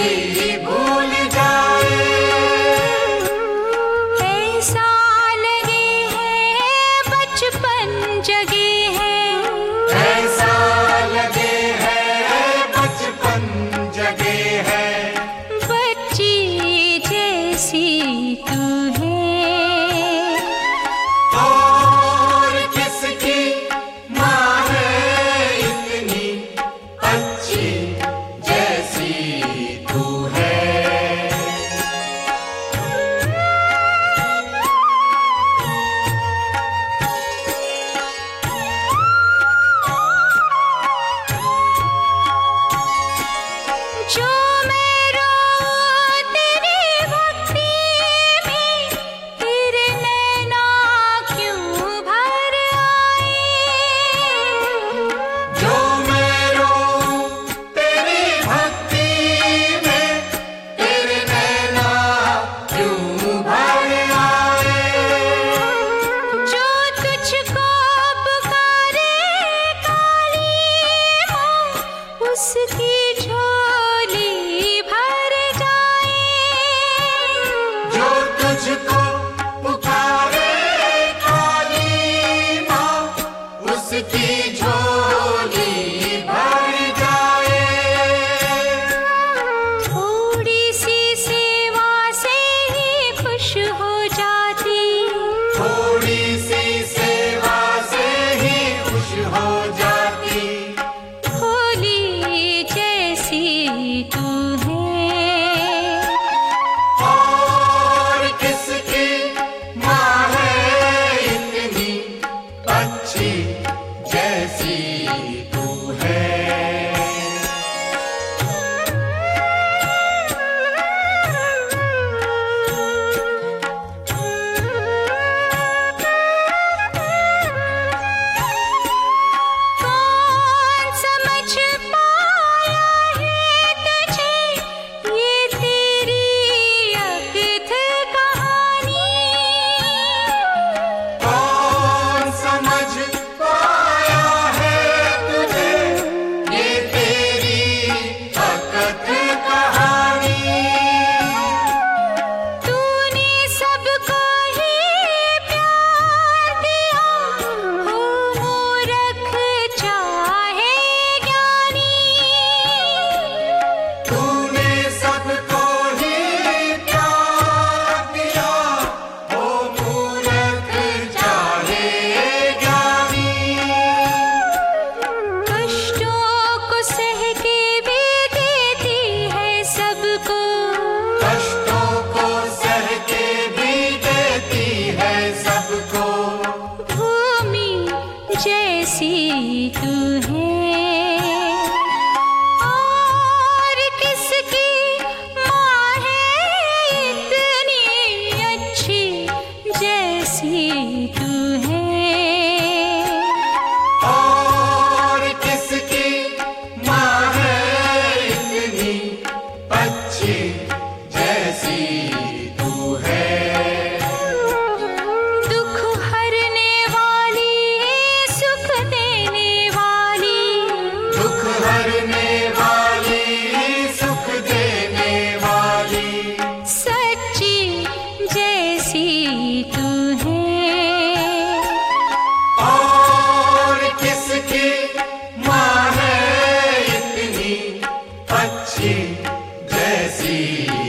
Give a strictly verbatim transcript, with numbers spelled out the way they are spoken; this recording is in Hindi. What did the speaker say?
भी भूल जाए। ऐसा लगे है बचपन जगे है, ऐसा लगे है बचपन जगे है। बच्ची जैसी तू है, और किसकी माँ है इतनी अच्छी जैसी तू है। जो मैं रोऊं तेरी भक्ति में, तेरे नैना क्यों भर आए। जो मैं रोऊं तेरी भक्ति में, तेरे नैना क्यों भर आए। जो तुझको पुकारे काली माँ, उसकी झोली भर जाए। जो तुझको पुकारे काली माँ, उसकी झोली भर जाए। थोड़ी सी सेवा से ही खुश हो जाती, थोड़ी सी सेवा से ही खुश हो जाती। भोली जैसी तू है, और किसकी माँ है इतनी अच्छी जैसी तू है। कौन समझ पाया है तुझे ये तेरी अकथ कहानी। कौन समझ पाया है तुझे ये तेरी अकथ कहानी। तूने सबको ही प्यार दिया, हो मूर्ख चाहे ज्ञानी। तूने सबको ही प्यार दिया, हो मूर्ख चाहे ज्ञानी। कष्टों को सह के भी देती है सबको, कष्टों को सह के भी देती है सबको। भूमि जैसी तू है, और किसकी माँ है इतनी अच्छी जैसी तू है। और किसकी माँ है इतनी अच्छी जैसी तू है। दुख हरने वाली, सुख देने वाली, दुख हरने वाली, सुख देने वाली। सच्ची जैसी तू है। और किसकी माँ है इतनी अच्छी जैसी